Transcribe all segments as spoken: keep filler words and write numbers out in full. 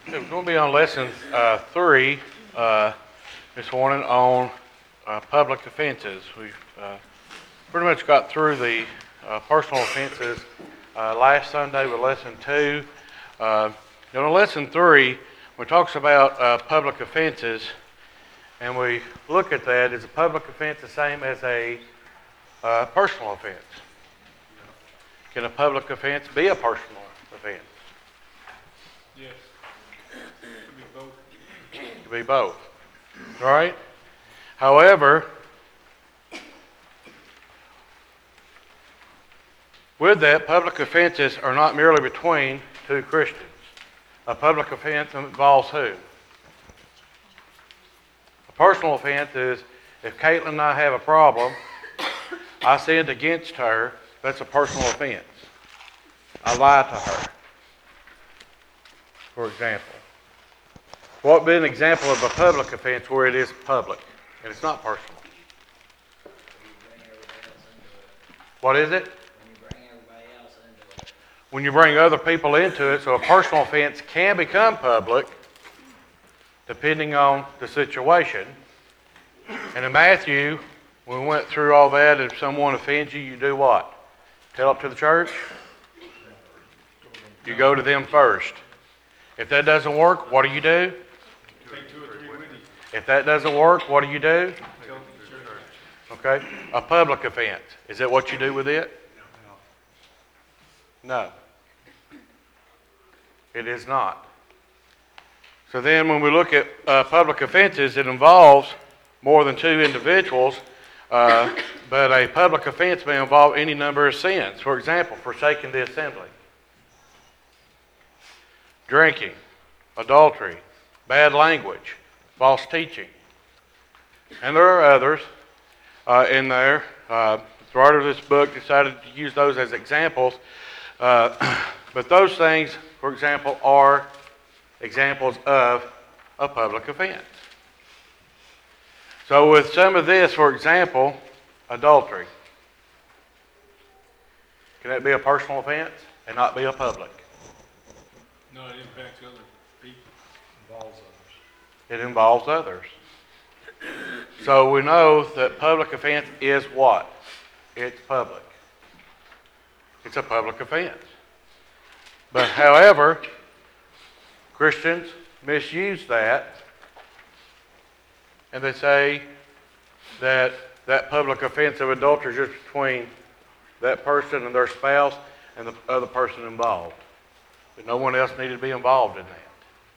We're going to be on lesson uh, three uh, this morning on uh, public offenses. We've uh, pretty much got through the uh, personal offenses uh, last Sunday with lesson two. Uh, you know, lesson three, when it talks about uh, public offenses, and we look at that, is a public offense the same as a uh, personal offense? Can a public offense be a personal offense? Yes. Could be both. It could be both. All right? However, with that, public offenses are not merely between two Christians. A public offense involves who? A personal offense is if Caitlin and I have a problem, I sinned against her, that's a personal offense. I lied to her, for example. What would be an example of a public offense where it is public and it's not personal? What is it? When you bring other people into it, so a personal offense can become public depending on the situation. And in Matthew, when we went through all that, if someone offends you, you do what? Tell it to the church? You go to them first. If that doesn't work, what do you do? Take two or three with you. If that doesn't work, what do you do? Tell the church. Okay? A public offense. Is that what you do with it? No. It is not. So then when we look at uh, public offenses, it involves more than two individuals, uh, but a public offense may involve any number of sins. For example, forsaking the assembly, drinking, adultery, bad language, false teaching. And there are others uh, in there. Uh, the writer of this book decided to use those as examples. Uh, but those things, for example, are examples of a public offense. So with some of this, for example, adultery. Can that be a personal offense and not be a public? No, it impacts other people. Involves others. It involves others. So we know that public offense is what? It's public. It's a public offense. But however, Christians misuse that, and they say that that public offense of adultery is just between that person and their spouse and the other person involved. That no one else needed to be involved in that.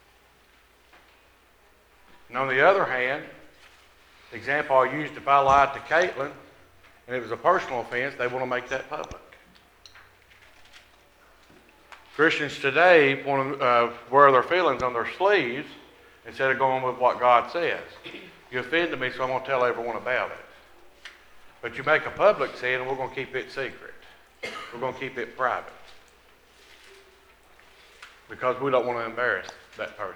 And on the other hand, the example I used, if I lied to Caitlin and it was a personal offense, they want to make that public. Christians today want to uh, wear their feelings on their sleeves instead of going with what God says. You offended me, so I'm going to tell everyone about it. But you make a public sin, and we're going to keep it secret. We're going to keep it private. Because we don't want to embarrass that person.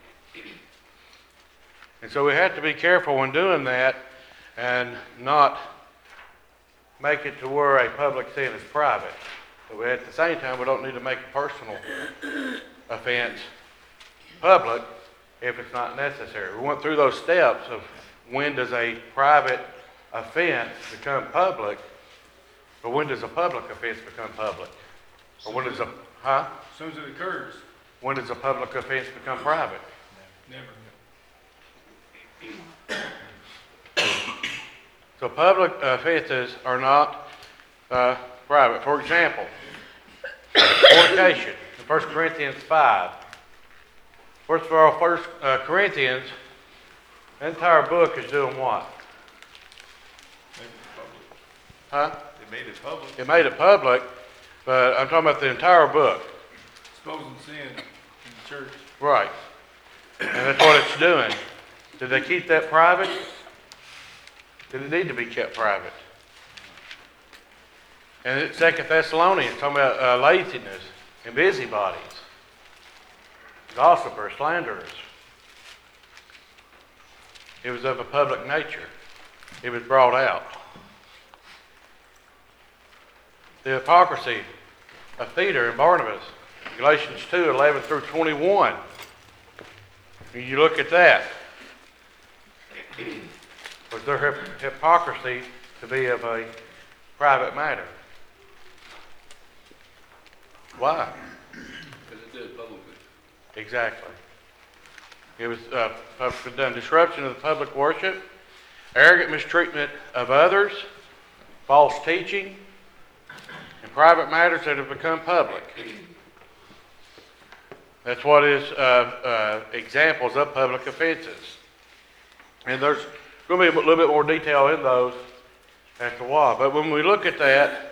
And so we have to be careful when doing that and not make it to where a public sin is private. But we, at the same time, we don't need to make a personal offense public if it's not necessary. We went through those steps of when does a private offense become public, but when does a public offense become public? Or when does a, huh? As soon as it occurs, When does a public offense become private? never. So public offenses are not uh, private. For example, fornication in First Corinthians five. First of all, First uh, Corinthians, the entire book is doing what? Made it public. Huh? They made it public. It made it public, but I'm talking about the entire book. Exposing sin in the church. Right. And that's what it's doing. Did they keep that private? Did it need to be kept private? And it's Second Thessalonians, talking about uh, laziness and busybodies, gossipers, slanderers. It was of a public nature. It was brought out. The hypocrisy of Peter and Barnabas, Galatians two, eleven through twenty-one. When you look at that, was there hyp- hypocrisy to be of a private matter? Why? Because it did publicly. Exactly. It was uh, publicly done. Disruption of the public worship, arrogant mistreatment of others, false teaching, and private matters that have become public. That's what is uh, uh, examples of public offenses. And there's going to be a little bit more detail in those as to why. But when we look at that,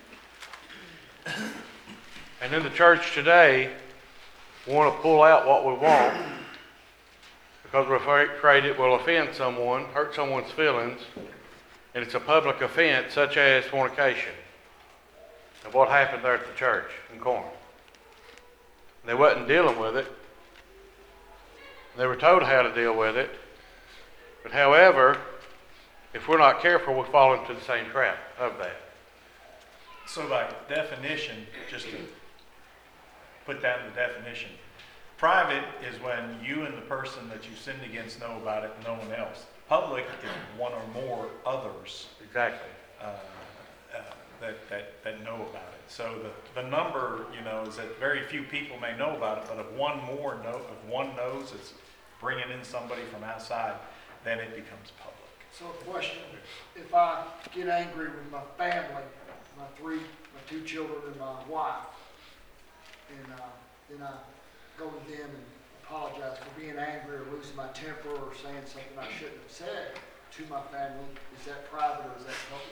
and in the church today, we want to pull out what we want because we're afraid it will offend someone, hurt someone's feelings, and it's a public offense such as fornication. And what happened there at the church in Corinth. They wasn't dealing with it. They were told how to deal with it. But however, if we're not careful, we fall into the same trap of that. So by definition, just to put that in the definition, private is when you and the person that you sinned against know about it and no one else. Public is one or more others Exactly. uh, uh, that, that, that know about it. So the, the number, you know, is that very few people may know about it, but if one more know, if one knows it's bringing in somebody from outside, then it becomes public. So question, if I get angry with my family, my three, my two children and my wife, and uh, then I go to them and apologize for being angry or losing my temper or saying something I shouldn't have said to my family, is that private or is that public?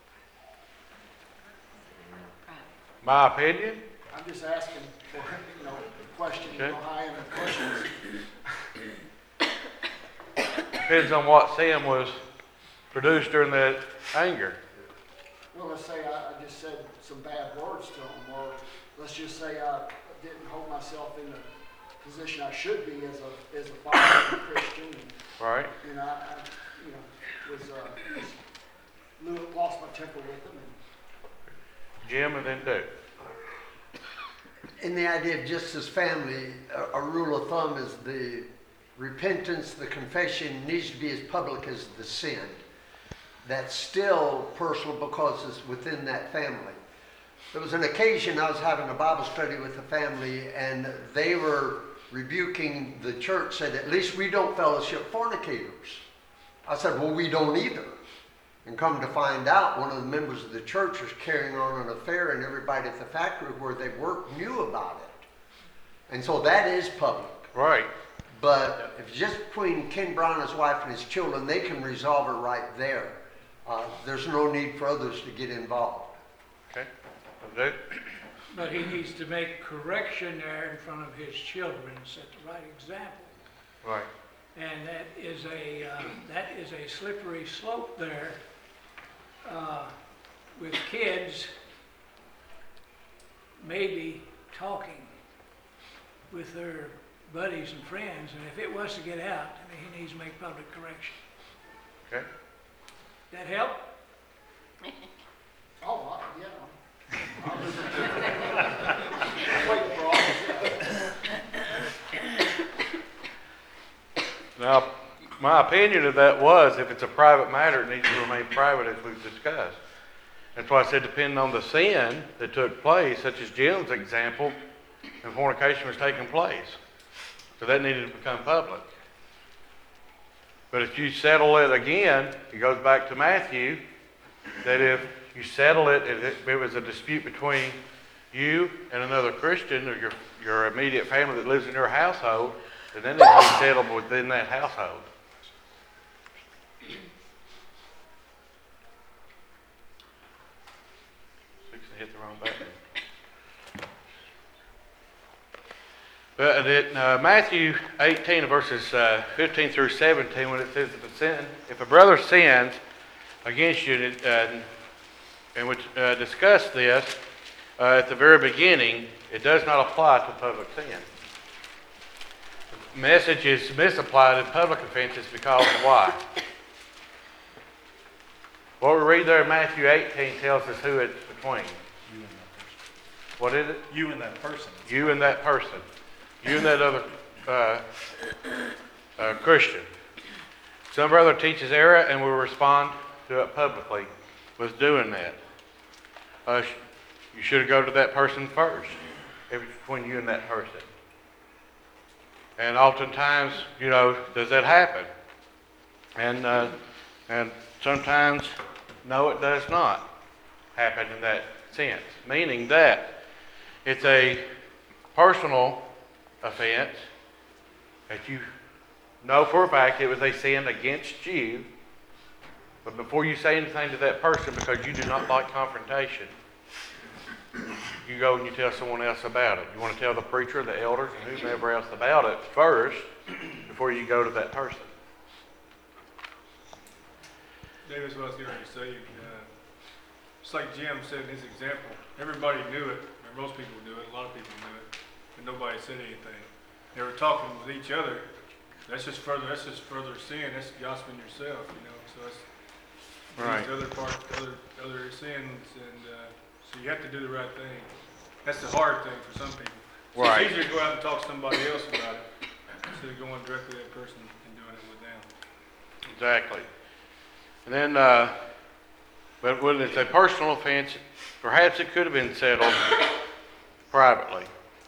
My opinion? I'm just asking for, you know, question, you Okay. know, how I am in questions. Depends on what sin was produced during that anger. Well, let's say I, I just said some bad words to them, or let's just say I didn't hold myself in the position I should be as a as a father and a Christian, and, Right? and I, I, you know, was uh, just lo- lost my temper with them. And Jim and then Duke. In the idea of just as family, a, a rule of thumb is the repentance, the confession needs to be as public as the sin. That's still personal because it's within that family. There was an occasion I was having a Bible study with a family and they were rebuking the church, said, at least we don't fellowship fornicators. I said, well, we don't either. And come to find out, one of the members of the church was carrying on an affair and everybody at the factory where they worked knew about it. And so that is public. Right. But if it's just between Ken Brown and his wife and his children, they can resolve it right there. Uh, there's no need for others to get involved. Okay. Duke? But he needs to make correction there in front of his children and set the right example. Right. And that is a, uh, that is a slippery slope there uh, with kids maybe talking with their buddies and friends, and if it was to get out, I mean, he needs to make public correction. Okay. That help? oh, I, yeah, I'm, I'm waiting for all this. Now, my opinion of that was if it's a private matter, it needs to remain private as we've discussed. That's why I said depending on the sin that took place, such as Jim's example, and fornication was taking place. So that needed to become public. But if you settle it again, it goes back to Matthew, that if you settle it, if it was a dispute between you and another Christian or your, your immediate family that lives in your household, then it needs to be settled within that household. Fixing to hit the wrong button. But in uh, Matthew eighteen, verses uh, fifteen through seventeen, when it says if a, sin, if a brother sins against you, uh, and we uh, discussed this uh, at the very beginning, it does not apply to public sin. The message is misapplied in public offenses because of why? What we read there in Matthew eighteen tells us who it's between. You and that person. What is it? You and that person. You and that person. You and that other uh, uh, Christian. Some brother teaches error and will respond to it publicly with doing that. Uh, sh- you should go to that person first, if it's between you and that person. And oftentimes, you know, does that happen? And uh, and sometimes, no, it does not happen in that sense. Meaning that it's a personal offense that you know for a fact it was a sin against you. But before you say anything to that person, because you do not like confrontation, you go and you tell someone else about it. You want to tell the preacher, the elders, and whomever else about it first before you go to that person. Davis, what I was going to say, uh, it's like Jim said in his example, everybody knew it, or most people knew it, a lot of people knew it, but nobody said anything. They were talking with each other. That's just further, that's just further sin, that's gossiping yourself, you know, so that's Right. these other parts, other, other sins, and, uh, so you have to do the right thing. That's the hard thing for some people. So Right. It's easier to go out and talk to somebody else about it, instead of going directly to that person and doing it with them. Exactly. And then, uh, but when it's a personal offense, perhaps it could have been settled privately.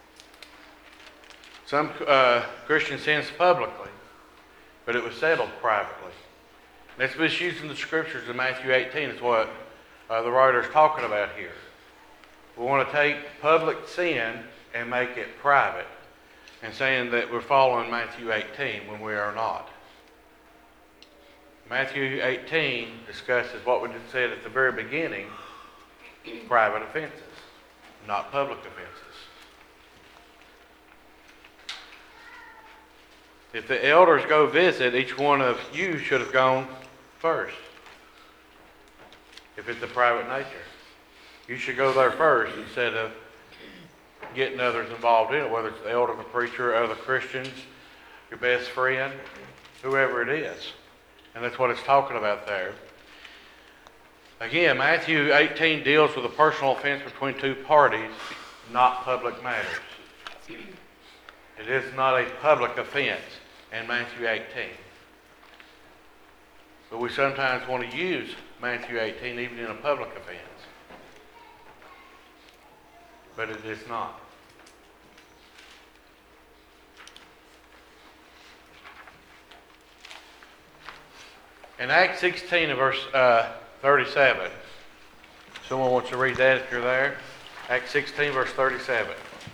Some uh, Christian sins publicly, but it was settled privately. That's misusing the scriptures in Matthew eighteen is what uh, the writer is talking about here. We want to take public sin and make it private, and saying that we're following Matthew eighteen when we are not. Matthew eighteen discusses what we just said at the very beginning, private offenses, not public offenses. If the elders go visit, each one of you should have gone first. If it's a private nature, you should go there first instead of getting others involved in it, whether it's the elder, the preacher, other Christians, your best friend, whoever it is. And that's what it's talking about there. Again, Matthew eighteen deals with a personal offense between two parties, not public matters. It is not a public offense in Matthew eighteen. But we sometimes want to use Matthew eighteen even in a public offense. But it is not. In Acts sixteen and verse uh, thirty-seven, someone wants to read that if you're there? Acts sixteen verse thirty-seven.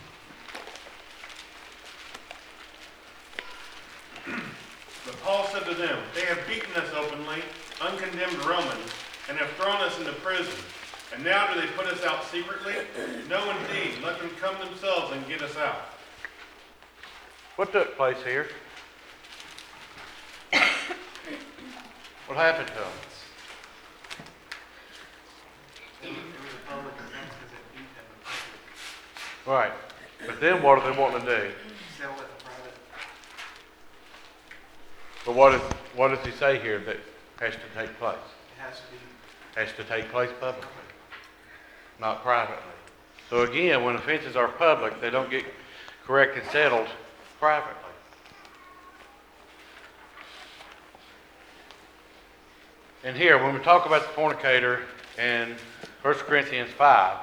But Paul said to them, "They have beaten us openly, uncondemned Romans, and have thrown us into prison. And now do they put us out secretly? No, indeed. Let them come themselves and get us out." What took place here? What happened to them? Right. But then what do they want to do? But what, is, what does he say here that has to take place? It has to be. Has to take place publicly, not privately. So again, when offenses are public, they don't get corrected and settled privately. And here, when we talk about the fornicator in First Corinthians five,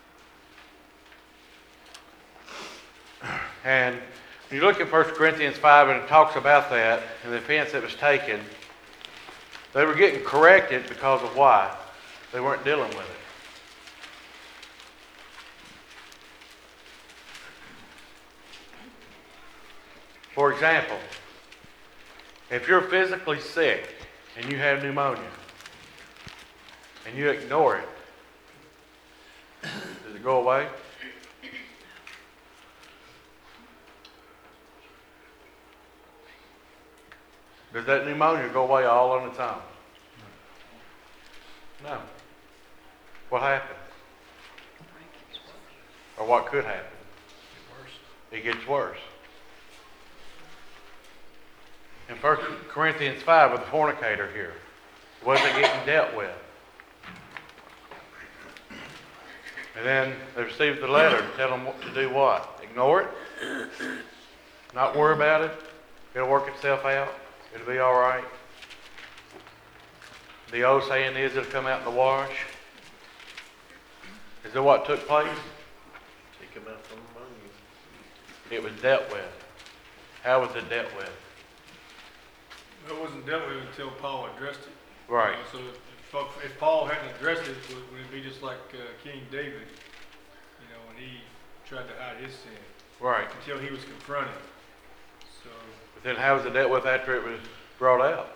and when you look at First Corinthians five and it talks about that and the offense that was taken, they were getting corrected because of why? They weren't dealing with it. For example, if you're physically sick and you have pneumonia and you ignore it, does it go away? Does that pneumonia go away all on its own? No. What happened? Or what could happen? It gets worse. In First Corinthians five, with the fornicator here, was it getting dealt with? And then they received the letter to tell them what to do what? Ignore it? Not worry about it? It'll work itself out. It'll be all right. The old saying is it'll come out in the wash. Is that what took place? Take them out from among you. It was dealt with. How was it dealt with? It wasn't dealt with until Paul addressed it. Right. So if, if Paul hadn't addressed it, would would it be just like uh, King David, you know, when he tried to hide his sin Right. until he was confronted. So, But then how was it dealt with after it was brought out?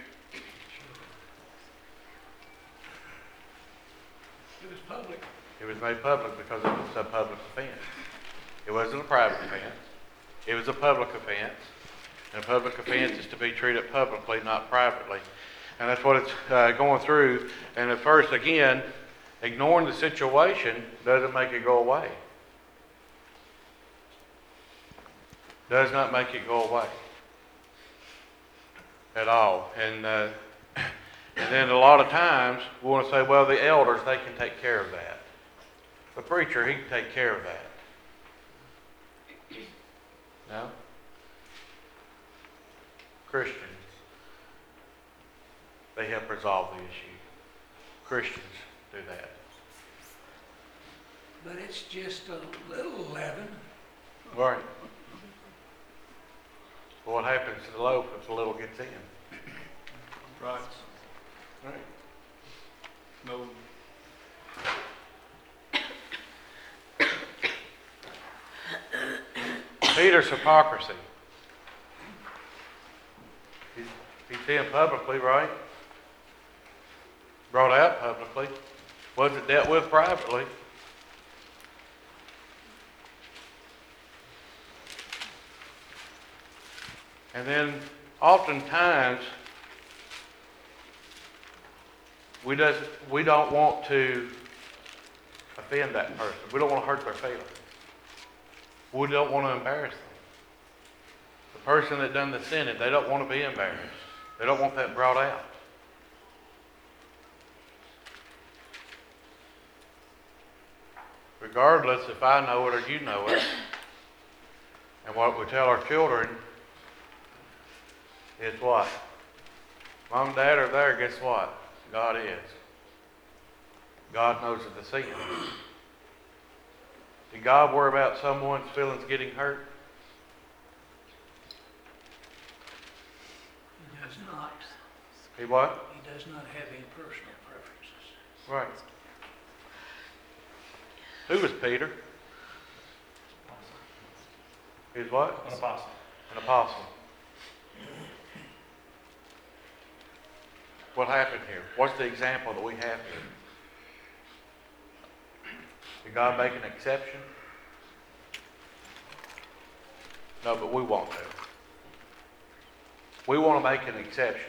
It was public. It was made public because it was a public offense. It wasn't a private offense. It was a public offense. And a public offense is to be treated publicly, not privately. And that's what it's uh, going through. And at first, again, ignoring the situation doesn't make it go away. Does not make it go away at all. And uh, and then a lot of times we want to say, well, the elders, they can take care of that. The preacher, he can take care of that. No? Christians, they help resolve the issue. Christians do that. But it's just a little leaven. Right. Well, what happens to the loaf if the little gets in? right, Right. no, Peter's hypocrisy. He's, he's saying publicly, right? Brought out publicly. Was it dealt with privately? And then oftentimes we doesn't we don't want to offend that person. We don't want to hurt their feelings. We don't want to embarrass them. The person that done the sinning, they don't want to be embarrassed. They don't want that brought out. Regardless if I know it or you know it, and what we tell our children is what? Mom and Dad are there, guess what? God is. God knows of the sin. Did God worry about someone's feelings getting hurt? He does not. He what? He does not have any personal preferences. Right. Who was Peter? He's what? An apostle. An apostle. What happened here? What's the example that we have here? Did God make an exception? No, but we want to. We want to make an exception.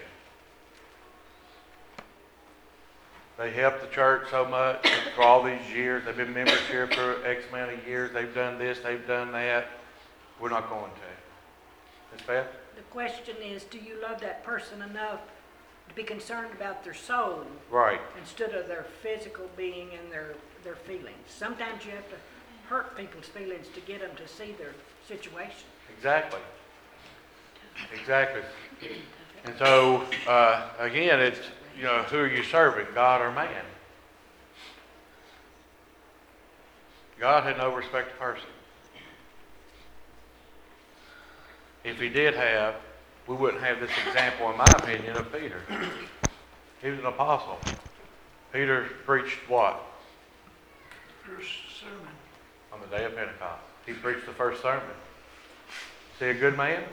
They helped the church so much for all these years. They've been members here for X amount of years. They've done this, they've done that. We're not going to. Miz Beth? The question is, do you love that person enough to be concerned about their soul Right. instead of their physical being and their, their feelings? Sometimes you have to hurt people's feelings to get them to see their situation. Exactly. Exactly. And so, uh, again, it's, you know, who are you serving, God or man? God had no respect to person. If he did have, we wouldn't have this example, in my opinion, of Peter. He was an apostle. Peter preached what? First sermon. On the day of Pentecost. He preached the first sermon. Is he a good man?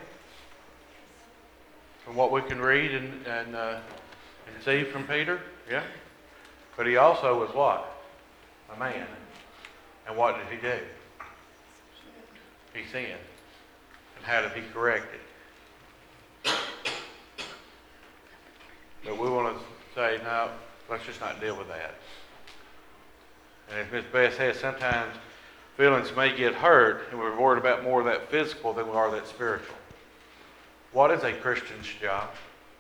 From what we can read and, and, uh, and see from Peter? Yeah. But he also was what? A man. And what did he do? He sinned. And how did he correct it? But we want to say, no, let's just not deal with that. And as Miz Beth says, sometimes feelings may get hurt, and we're worried about more of that physical than we are that spiritual. What is a Christian's job?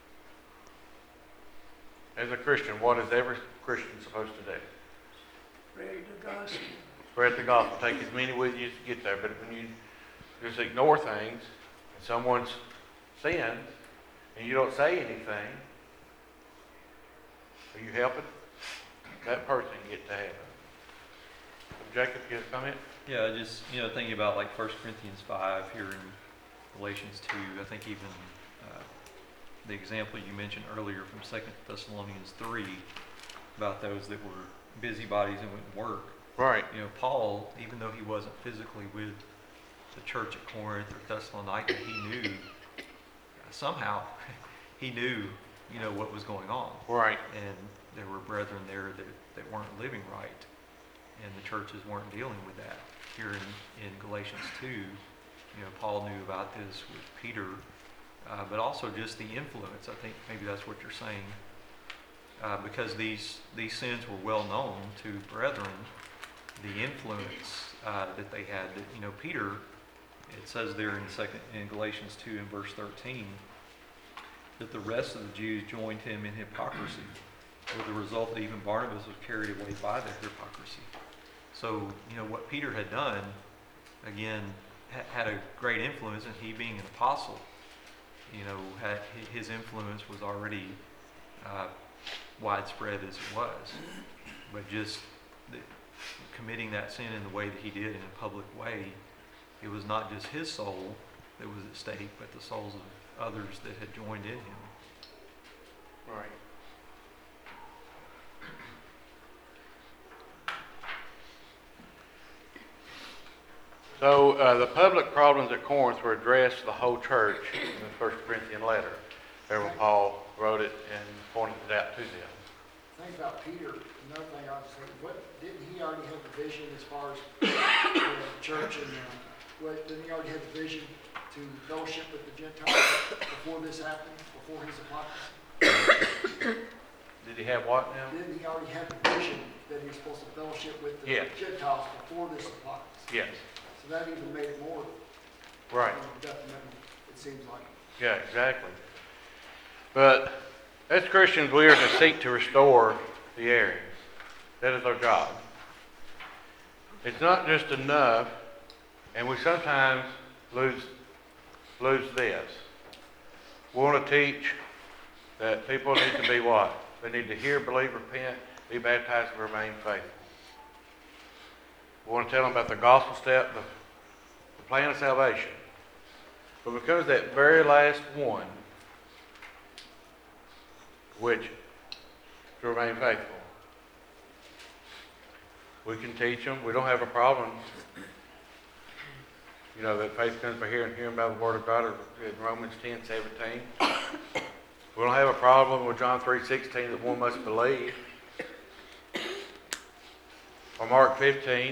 As a Christian, what is every Christian supposed to do? Spread the gospel. Spread the gospel. Take as many with you as you get there. But when you just ignore things, and someone's sins, and you don't say anything, are you helping that person get to heaven? Jacob, you have a comment? Yeah, just, you know, thinking about like First Corinthians five here in Galatians two, I think even uh, the example you mentioned earlier from Second Thessalonians three about those that were busybodies and wouldn't work. Right. You know, Paul, even though he wasn't physically with the church at Corinth or Thessalonica, he knew, somehow, he knew, you know, what was going on. Right. And there were brethren there that, that weren't living right, and the churches weren't dealing with that. Here in, in Galatians two, you know, Paul knew about this with Peter, uh, but also just the influence. I think maybe that's what you're saying. Uh, because these, these sins were well known to brethren, the influence uh, that they had. That, you know, Peter, it says there in second in Galatians two and verse thirteen, that the rest of the Jews joined him in hypocrisy, with the result that even Barnabas was carried away by their hypocrisy. So, you know, what Peter had done, again, ha- had a great influence, and he being an apostle, you know, had, his influence was already uh, widespread as it was. But just the, committing that sin in the way that he did, in a public way, it was not just his soul that was at stake, but the souls of others that had joined in him. Right. So uh, the public problems at Corinth were addressed to the whole church in the First Corinthian letter. There when Paul wrote it and pointed it out to them. Think about Peter, another thing I was saying, what, didn't he already have the vision as far as the church and, uh, what, didn't he already have the vision to fellowship with the Gentiles before this happened, before his hypocrisy? Did he have what now? Didn't he already have the vision that he was supposed to fellowship with the Yes. Gentiles before this hypocrisy? Yes. So that even made it more Right. um, definitely, it seems like. Yeah, exactly. But as Christians, we are to seek to restore the areas. That is our job. It's not just enough, and we sometimes lose lose this. We want to teach that people need to be what? They need to hear, believe, repent, be baptized, and remain faithful. We want to tell them about the gospel step, the, the plan of salvation. But because that very last one, which is to remain faithful, we can teach them. We don't have a problem. You know, that faith comes by hearing, hearing by the word of God, or in Romans ten seventeen. We don't have a problem with John three sixteen that one must believe. Or Mark fifteen.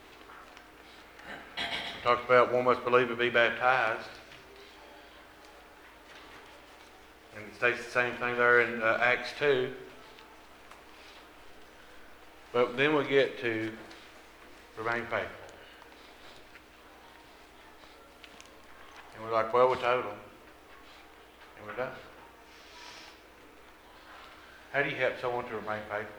It talks about one must believe and be baptized. And it states the same thing there in uh, Acts two. But then we get to remain faithful. And we're like, well, we told them. And we're done. How do you help someone to remain faithful?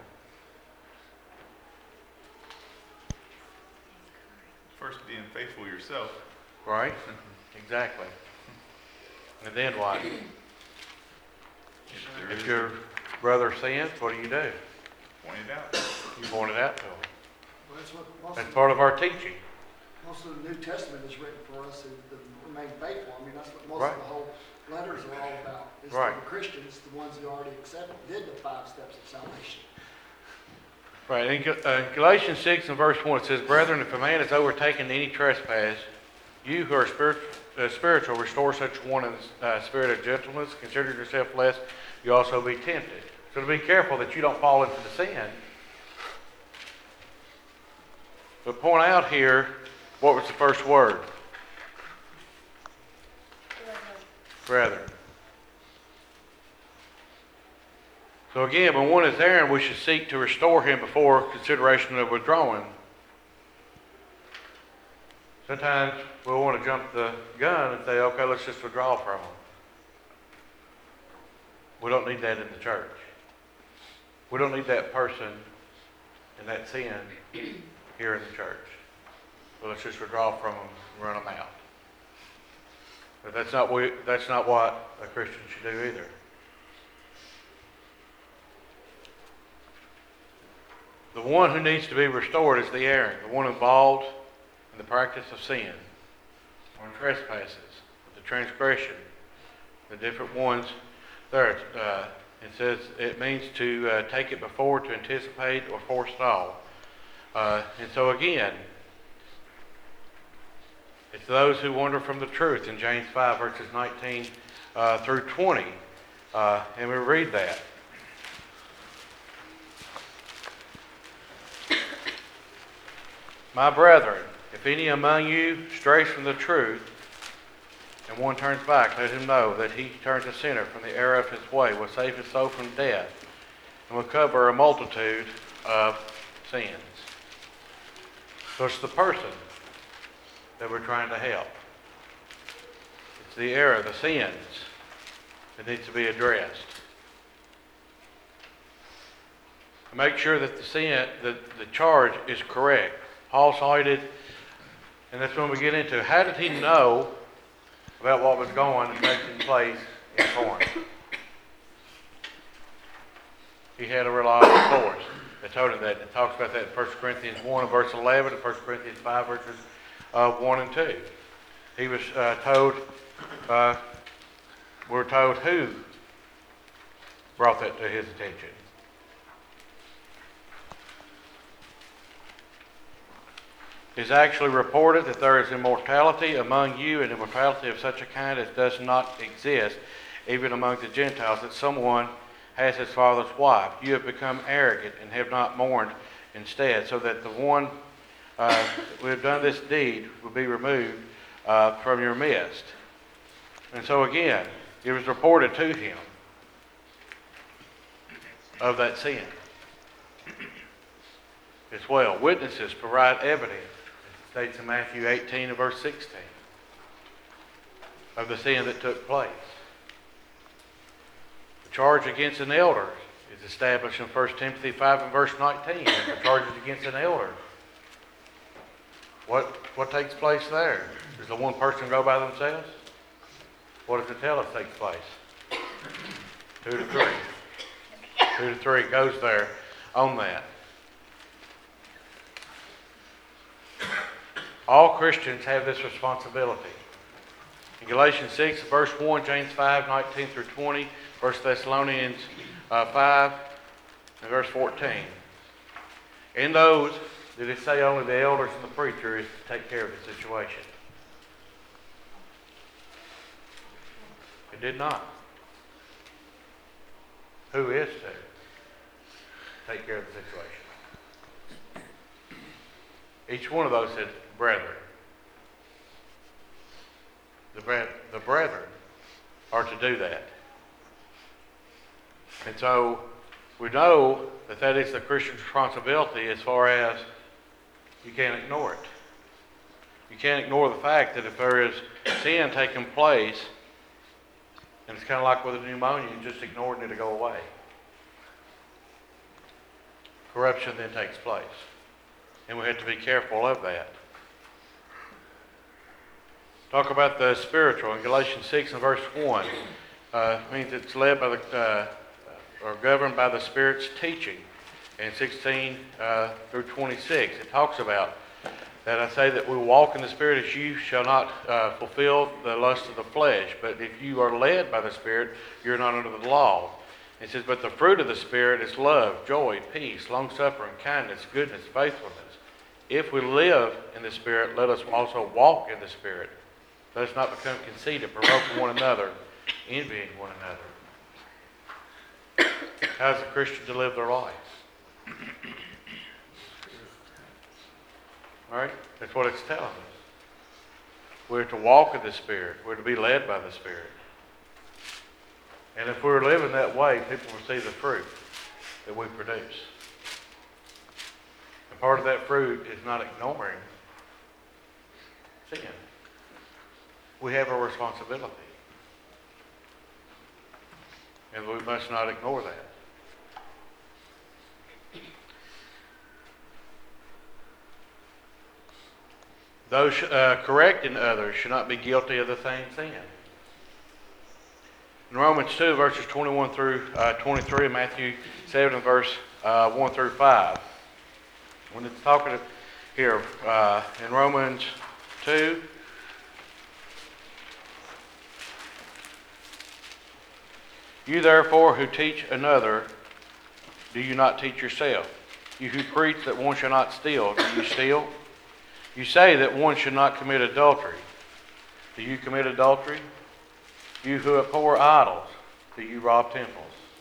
First, being faithful yourself. Right? Exactly. And then what? If there If is, your brother sins, what do you do? point it out. You point it out to them. Well, that's what most That's of, part of our teaching. most of the New Testament is written for us to, to remain faithful. I mean, that's what most Right. of the whole letters are all about. Is Right. for the Christians, the ones who already accepted, did the five steps of salvation. Right. In Gal- uh, Galatians six and verse one, it says, Brethren, if a man is overtaken in any trespass, you who are spirit, uh, spiritual, restore such one in the uh, spirit of gentleness. Consider yourself lest you also be tempted. So to be careful that you don't fall into the sin. But point out here, what was the first word? Brethren. So again, when one is there, we should seek to restore him before consideration of withdrawing. Sometimes we'll want to jump the gun and say, okay, let's just withdraw from him. We don't need that in the church. We don't need that person and that sin here in the church. Well, let's just withdraw from them and run them out. But that's not we, that's not what a Christian should do either. The one who needs to be restored is the erring, the one involved in the practice of sin, or in trespasses, the transgression, the different ones there. Uh, it says it means to uh, take it before, to anticipate, or forestall. Uh, and so again, it's those who wander from the truth in James five, verses nineteen uh, through twenty. Uh, and we read that. My brethren, if any among you strays from the truth, and one turns back, let him know that he turns a sinner from the error of his way, will save his soul from death, and will cover a multitude of sins. So it's the person that we're trying to help. It's the error, the sins that needs to be addressed. Make sure that the sin, the, the charge is correct. Paul cited, and that's when we get into, how did he know about what was going and taking place in Corinth? He had a reliable source that told him that. It talks about that in First Corinthians one and verse eleven, and First Corinthians five verses uh, one and two. He was uh, told, uh, we're told who brought that to his attention. It is actually reported that there is immortality among you, and immortality of such a kind as does not exist, even among the Gentiles, that someone has his father's wife. You have become arrogant and have not mourned instead, so that the one uh, who have done this deed will be removed uh, from your midst. And so again, it was reported to him of that sin as well. Witnesses provide evidence. States in Matthew eighteen and verse sixteen of the sin that took place. The charge against an elder is established in First Timothy five and verse nineteen. And the charges against an elder, what what takes place there? Does the one person go by themselves? What does it tell us takes place? Two to three. Two to three goes there on that. All Christians have this responsibility. In Galatians six, verse one, James five, nineteen through twenty, First Thessalonians uh, five, and verse fourteen. In those, did it say only the elders and the preacher is to take care of the situation? It did not. Who is to take care of the situation? Each one of those said, brethren. The, bre- the brethren are to do that. And so we know that that is the Christian's responsibility as far as you can't ignore it. You can't ignore the fact that if there is sin taking place, and it's kind of like with a pneumonia, you just ignore it and it'll go away. Corruption then takes place. And we have to be careful of that. Talk about the spiritual. In Galatians six and verse one, uh, means it's led by the, uh, or governed by the Spirit's teaching. And sixteen uh, through twenty-six, it talks about that I say that we walk in the Spirit as you shall not uh, fulfill the lust of the flesh. But if you are led by the Spirit, you're not under the law. It says, but the fruit of the Spirit is love, joy, peace, long-suffering, kindness, goodness, faithfulness. If we live in the Spirit, let us also walk in the Spirit. Let us not become conceited, provoking one another, envying one another. How is a Christian to live their life? All right? That's what it's telling us. We're to walk in the Spirit. We're to be led by the Spirit. And if we're living that way, people will see the fruit that we produce. And part of that fruit is not ignoring sin. We have a responsibility. And we must not ignore that. Those uh, correcting others should not be guilty of the same sin. In Romans two, verses twenty-one through uh, twenty-three, and Matthew seven, verse uh, one through five. When it's talking here uh, in Romans two, you therefore who teach another, do you not teach yourself? You who preach that one shall not steal, do you steal? You say that one should not commit adultery. Do you commit adultery? You who abhor idols, do you rob temples?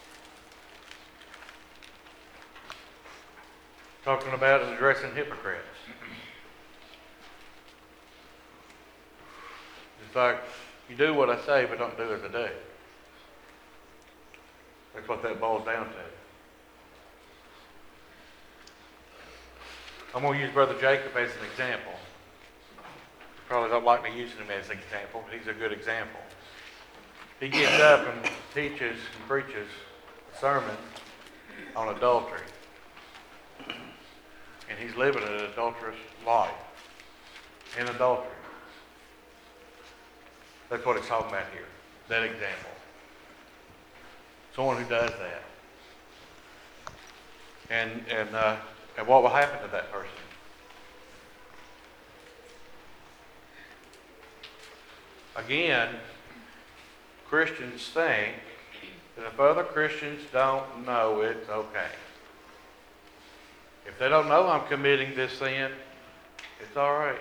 Talking about and addressing hypocrites. It's like, you do what I say, but don't do as I do. That's what that boils down to. I'm going to use Brother Jacob as an example. Probably don't like me using him as an example, but he's a good example. He gets up and teaches and preaches a sermon on adultery. And he's living an adulterous life in adultery. That's what it's talking about here, that example. Someone who does that. And, and, uh, and what will happen to that person? Again, Christians think that if other Christians don't know, it's okay. If they don't know I'm committing this sin, it's all right.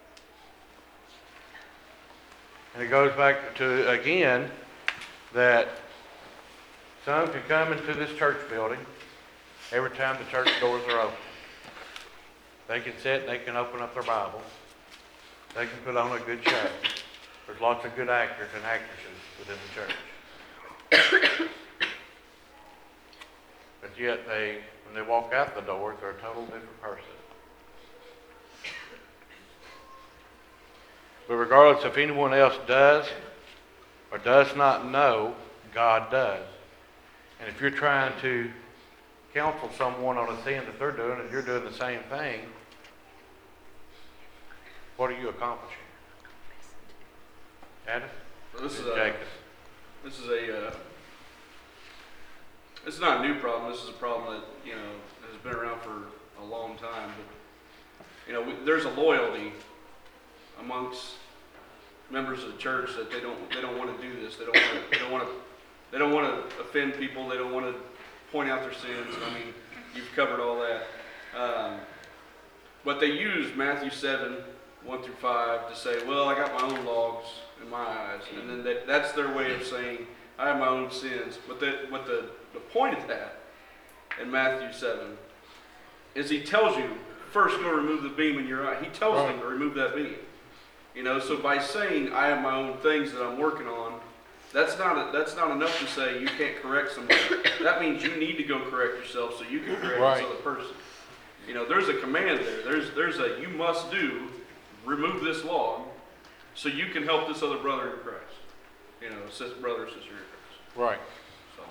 And it goes back to, again, that some can come into this church building every time the church doors are open. They can sit and they can open up their Bible. They can put on a good show. There's lots of good actors and actresses within the church. But yet they, when they walk out the doors, they're a total different person. But regardless if anyone else does or does not know, God does. And if you're trying to counsel someone on a sin that they're doing and you're doing the same thing, what are you accomplishing? Adam? This is And a, Jacob. this is a, uh, it's not a new problem. This is a problem that, you know, has been around for a long time. But, you know, we, there's a loyalty amongst members of the church that they don't, they don't want to do this. They don't want to, they don't want to, they don't want to offend people. They don't want to point out their sins. I mean, you've covered all that. Um, but they use Matthew seven, one through five to say, well, I got my own logs in my eyes. And then that, that's their way of saying, I have my own sins. But the, what the, the point of that in Matthew seven is he tells you, first go remove the beam in your eye. He tells Right. them to remove that beam. You know, so by saying, I have my own things that I'm working on, that's not, a, that's not enough to say you can't correct somebody. That means you need to go correct yourself so you can correct Right. this other person. You know, there's a command there. There's, there's a you must do, remove this log, so you can help this other brother in Christ. You know, sister, brother, sister in Christ. Right. So.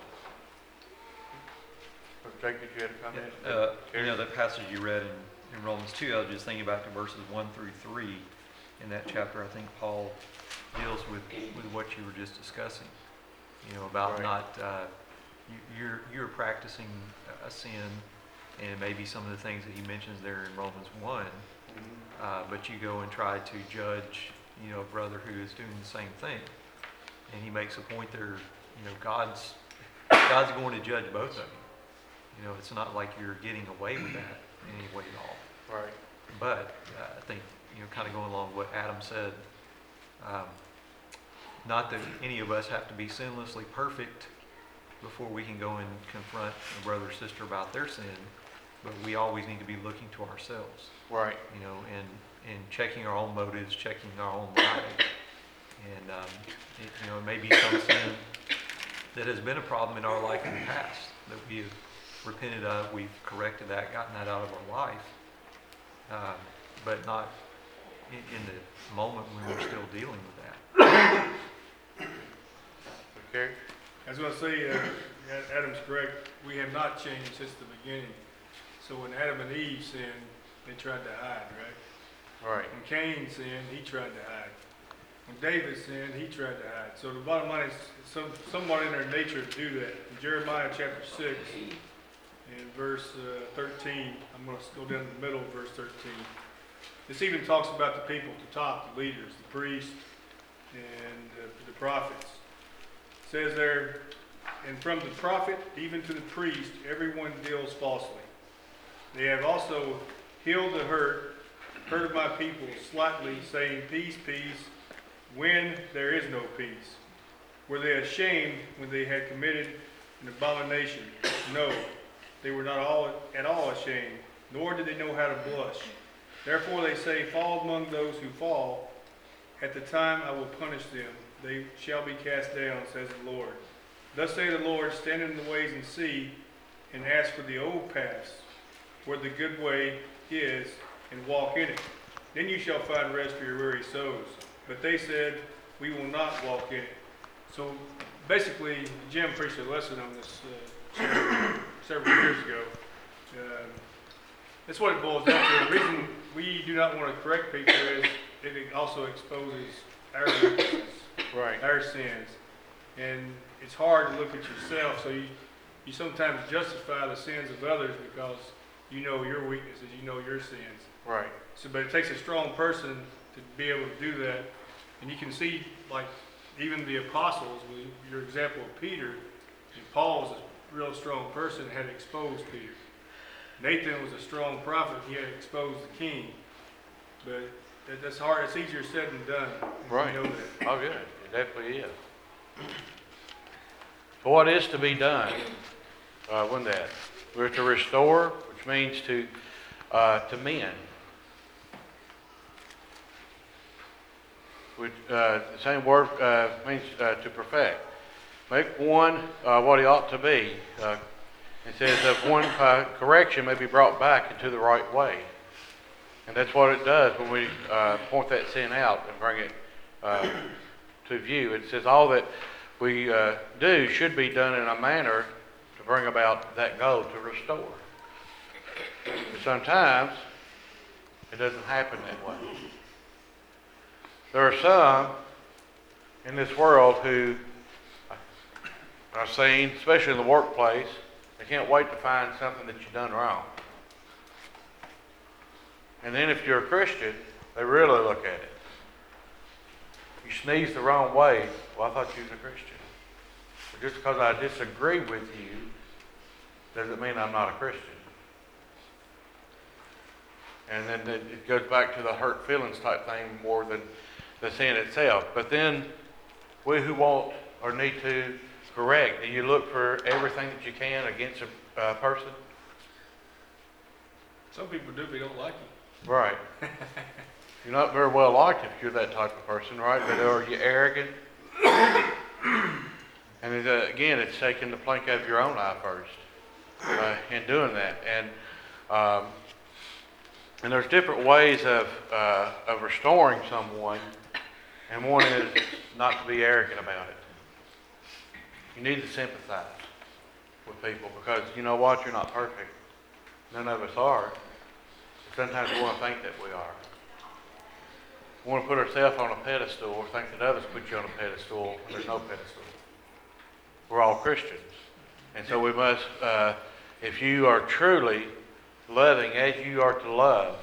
Jacob, you had a comment? Uh, you know, that passage you read in, in Romans two, I was just thinking back to verses one through three. In that chapter, I think Paul deals with, with what you were just discussing. You know, about Right. not, uh, you, you're, you're practicing a sin, and maybe some of the things that he mentions there in Romans one, uh, but you go and try to judge, you know, a brother who is doing the same thing. And he makes a point there, you know, God's, God's going to judge both of you. You know, it's not like you're getting away with that in any way at all. Right. But uh, I think, you know, kind of going along with what Adam said, um, not that any of us have to be sinlessly perfect before we can go and confront a brother or sister about their sin, but we always need to be looking to ourselves, Right. you know, and, and checking our own motives, checking our own lives. And, um, it, you know, it may be some sin that has been a problem in our life in the past that we have repented of, we've corrected that, gotten that out of our life, um, but not in, in the moment when we're still dealing with that. Okay. I was gonna say, uh, Adam's correct, we have not changed since the beginning. So when Adam and Eve sinned, they tried to hide, right? Right. When Cain sinned, he tried to hide. when David sinned, he tried to hide. So the bottom line is, some, somewhat in their nature to do that. In Jeremiah chapter six, in verse uh, thirteen, I'm going to go down to the middle of verse thirteen. This even talks about the people at the top, the leaders, the priests, and uh, the prophets. It says there, and from the prophet even to the priest, everyone deals falsely. They have also healed the hurt, hurt of my people slightly, saying, peace, peace, when there is no peace. Were they ashamed when they had committed an abomination? No, they were not all at all ashamed, nor did they know how to blush. Therefore they say, fall among those who fall. At the time I will punish them. They shall be cast down, says the Lord. Thus say the Lord, stand in the ways and see, and ask for the old paths, where the good way is, and walk in it. Then you shall find rest for your weary souls. But they said, we will not walk in it. So basically, Jim preached a lesson on this uh, several, several years ago. Um, that's what it boils down to. The reason we do not want to correct people is it also exposes our weaknesses, Right. our sins. And it's hard to look at yourself, so you, you sometimes justify the sins of others because you know your weaknesses, you know your sins. Right. So, but it takes a strong person to be able to do that. And you can see, like, even the apostles, with your example of Peter, and Paul was a real strong person, had exposed Peter. Nathan was a strong prophet, he had exposed the king. But that, that's hard, it's easier said than done. Right. You know that. Oh, good. It definitely is. So what is to be done uh, when that? We're to restore, which means to uh, to mend. Which, uh, the same word uh, means uh, to perfect. Make one uh, what he ought to be. Uh, it says that one uh, correction may be brought back into the right way. And that's what it does when we uh, point that sin out and bring it uh, to view. It says all that we uh, do should be done in a manner to bring about that goal to restore. But sometimes it doesn't happen that way. There are some in this world who I've seen, especially in the workplace, they can't wait to find something that you've done wrong. And then if you're a Christian, they really look at it. You sneeze the wrong way, well, I thought you was a Christian. But just because I disagree with you doesn't mean I'm not a Christian. And then it goes back to the hurt feelings type thing more than the sin itself. But then we who want or need to correct, do you look for everything that you can against a uh, person? Some people do, but don't like you. Right. You're not very well liked if you're that type of person, right? But are you arrogant? And it, uh, again, it's taking the plank out of your own eye first uh, in doing that. And um, and there's different ways of uh, of restoring someone, and one is not to be arrogant about it. You need to sympathize with people because you know what? You're not perfect. None of us are. Sometimes we want to think that we are. We want to put ourselves on a pedestal or think that others put you on a pedestal when there's no pedestal. We're all Christians. And so we must, uh, if you are truly loving as you are to love,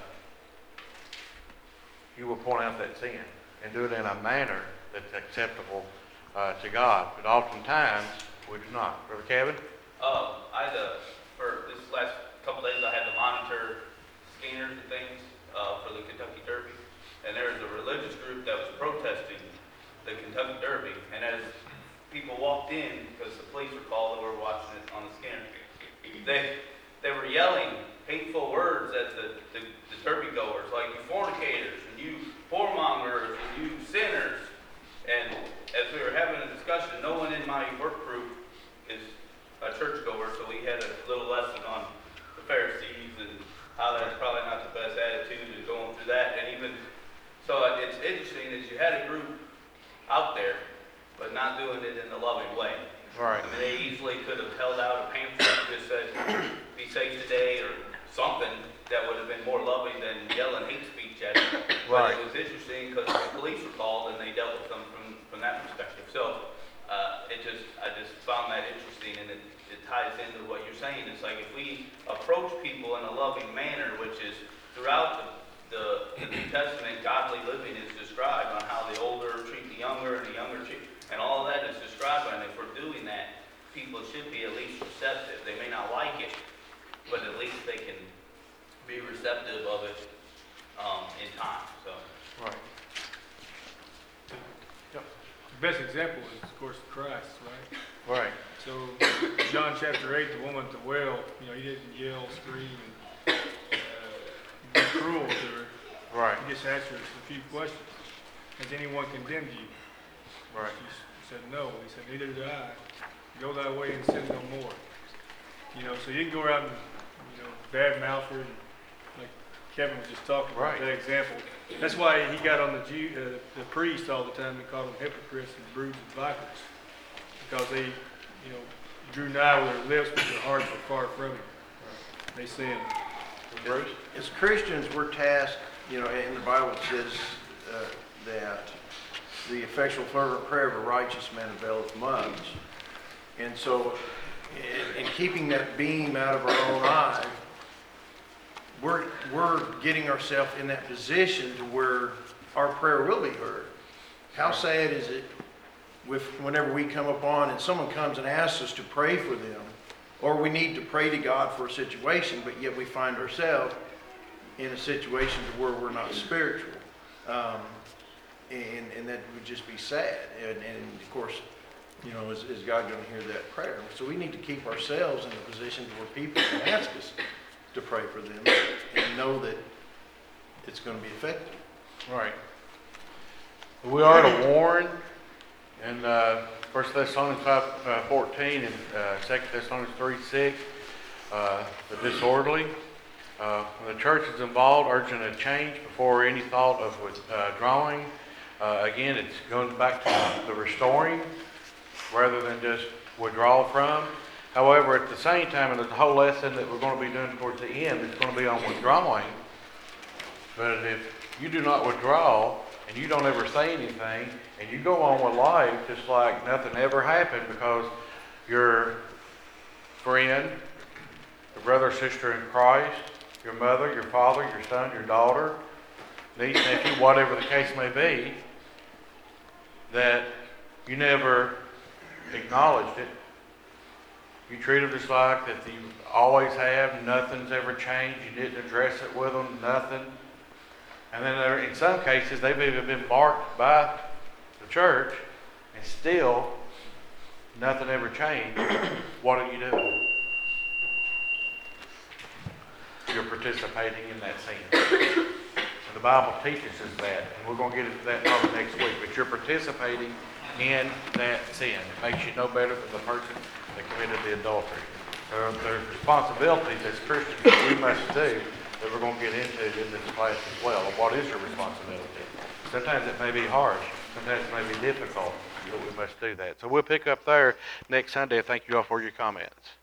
you will point out that sin and do it in a manner that's acceptable uh, to God. But oftentimes, we do not. Brother Kevin? Um, I had to, for this last couple days, I had to monitor scanners and things uh, for the Kentucky Derby. And there was a religious group that was protesting the Kentucky Derby. And as people walked in, because the police were called and were watching it on the scanner, they they were yelling hateful words at the, the, the Derby goers, like you fornicators, and you whoremongers, and you sinners. And as we were having a discussion, no one in my work group is a churchgoer, so we had a little lesson on the Pharisees and how that's probably not the best attitude and going through that. And even, so it's interesting that you had a group out there, but not doing it in a loving way. Right. I mean, they easily could have held out a pamphlet that just said, be safe today, or something that would have been more loving than yelling hate speech teach at it. Right. But it was interesting because the police were called and they dealt with them from, from that perspective. So, uh, it just, I just found that interesting, and it, it ties into what you're saying. It's like if we approach people in a loving manner, which is throughout the, the, the New Testament, godly living is described on how the older treat the younger and the younger treat, and all of that is described. And if we're doing that, people should be at least receptive. They may not like it, but at least they can be receptive of it um, in time. So. Right. The best example is, of course, Christ, right? Right. So, John chapter eight, the woman at the well, you know, he didn't yell, scream, and uh, be cruel to her. Right. He just asked her a few questions. Has anyone condemned you? Right. She said, no. He said, neither do I. Go thy way and sin no more. You know, so you can go around and, you know, badmouth her, and like Kevin was just talking about Right. that example. That's why he got on the Jew, uh, the priest all the time and called them hypocrites and broods and vipers, because they, you know, drew nigh with their lips, but their hearts were far from him. They sinned. Bruce? As Christians, we're tasked, you know, and the Bible says uh, that the effectual fervent prayer of a righteous man availeth much. And so, in, in keeping that beam out of our own eye, we're, we're getting ourselves in that position to where our prayer will be heard. How sad is it with whenever we come upon and someone comes and asks us to pray for them, or we need to pray to God for a situation, but yet we find ourselves in a situation to where we're not spiritual. Um, and, and that would just be sad. And, and of course, you know, is, is God going to hear that prayer? So we need to keep ourselves in a position where people can ask us to pray for them and know that it's going to be effective. Right. We are to warn in uh, First Thessalonians five fourteen and uh, Second Thessalonians three six, uh, the disorderly. Uh, when the church is involved, urging a change before any thought of withdrawing. Uh, again, it's going back to the restoring rather than just withdraw from. However, at the same time, and there's a whole lesson that we're going to be doing towards the end, it's going to be on withdrawing. But if you do not withdraw and you don't ever say anything and you go on with life just like nothing ever happened, because your friend, your brother or sister in Christ, your mother, your father, your son, your daughter, niece, nephew, whatever the case may be, that you never acknowledged it. You treat them just like that you always have. Nothing's ever changed. You didn't address it with them, nothing. And then there, in some cases, they've even been marked by the church, and still nothing ever changed. What are you doing? You're participating in that sin. And the Bible teaches us that, and we're going to get into that probably next week. But you're participating in that sin. It makes you no better than the person that committed the adultery. There, there's responsibilities as Christians that we must do that we're going to get into in this class as well. What is your responsibility? Sometimes it may be harsh. Sometimes it may be difficult, but we must do that. So we'll pick up there next Sunday. Thank you all for your comments.